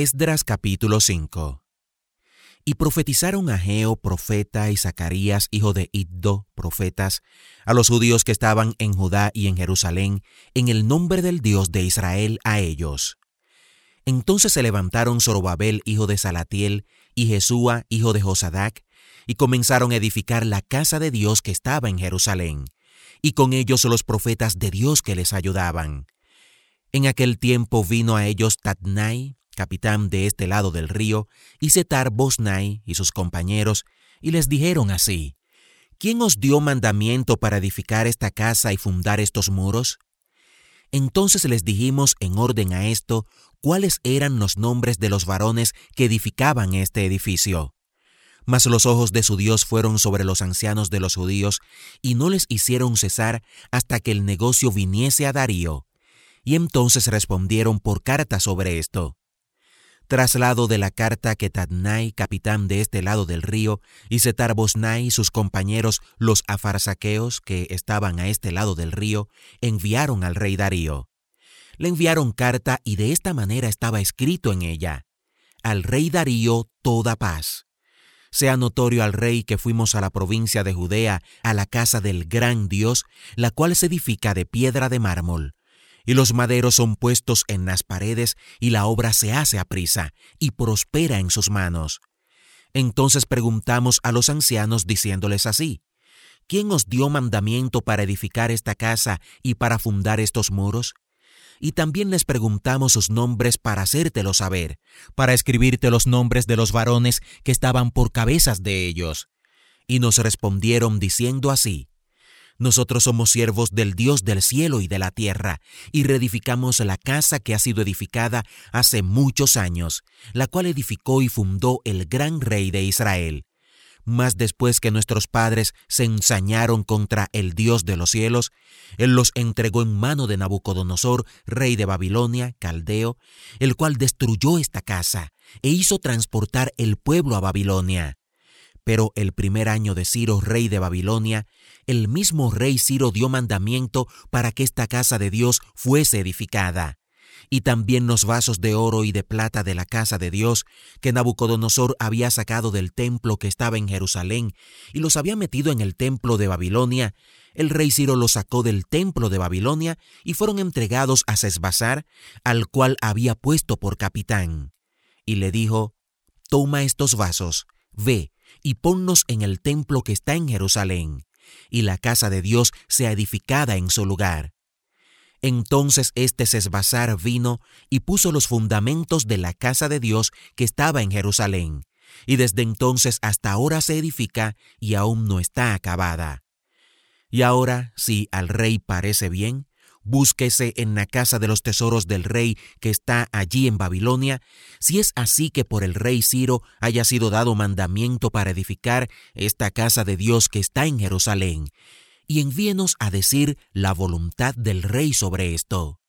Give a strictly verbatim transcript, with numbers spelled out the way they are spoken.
Esdras capítulo cinco. Y profetizaron Ageo, profeta, y Zacarías, hijo de Iddo, profetas, a los judíos que estaban en Judá y en Jerusalén, en el nombre del Dios de Israel a ellos. Entonces se levantaron Zorobabel, hijo de Salatiel, y Jesúa, hijo de Josadac, y comenzaron a edificar la casa de Dios que estaba en Jerusalén, y con ellos los profetas de Dios que les ayudaban. En aquel tiempo vino a ellos Tatnai, capitán de este lado del río, y Setar-Boznai y sus compañeros, y les dijeron así: ¿Quién os dio mandamiento para edificar esta casa y fundar estos muros? Entonces les dijimos en orden a esto cuáles eran los nombres de los varones que edificaban este edificio. Mas los ojos de su Dios fueron sobre los ancianos de los judíos, y no les hicieron cesar hasta que el negocio viniese a Darío. Y entonces respondieron por carta sobre esto. Traslado de la carta que Tatnai, capitán de este lado del río, y Setar-Boznai y sus compañeros, los afarsaqueos que estaban a este lado del río, enviaron al rey Darío. Le enviaron carta y de esta manera estaba escrito en ella: Al rey Darío toda paz. Sea notorio al rey que fuimos a la provincia de Judea, a la casa del gran Dios, la cual se edifica de piedra de mármol. Y los maderos son puestos en las paredes, y la obra se hace aprisa, y prospera en sus manos. Entonces preguntamos a los ancianos diciéndoles así: ¿Quién os dio mandamiento para edificar esta casa y para fundar estos muros? Y también les preguntamos sus nombres para hacértelo saber, para escribirte los nombres de los varones que estaban por cabezas de ellos. Y nos respondieron diciendo así: Nosotros somos siervos del Dios del cielo y de la tierra, y reedificamos la casa que ha sido edificada hace muchos años, la cual edificó y fundó el gran rey de Israel. Mas después que nuestros padres se ensañaron contra el Dios de los cielos, Él los entregó en mano de Nabucodonosor, rey de Babilonia, caldeo, el cual destruyó esta casa e hizo transportar el pueblo a Babilonia. Pero el primer año de Ciro, rey de Babilonia, el mismo rey Ciro dio mandamiento para que esta casa de Dios fuese edificada. Y también los vasos de oro y de plata de la casa de Dios, que Nabucodonosor había sacado del templo que estaba en Jerusalén, y los había metido en el templo de Babilonia, el rey Ciro los sacó del templo de Babilonia y fueron entregados a Sesbassar, al cual había puesto por capitán. Y le dijo: Toma estos vasos, ve, y ponnos en el templo que está en Jerusalén, y la casa de Dios sea edificada en su lugar. Entonces este Sesbassar vino y puso los fundamentos de la casa de Dios que estaba en Jerusalén, y desde entonces hasta ahora se edifica y aún no está acabada. Y ahora, si al rey parece bien, búsquese en la casa de los tesoros del rey que está allí en Babilonia, si es así que por el rey Ciro haya sido dado mandamiento para edificar esta casa de Dios que está en Jerusalén, y envíenos a decir la voluntad del rey sobre esto.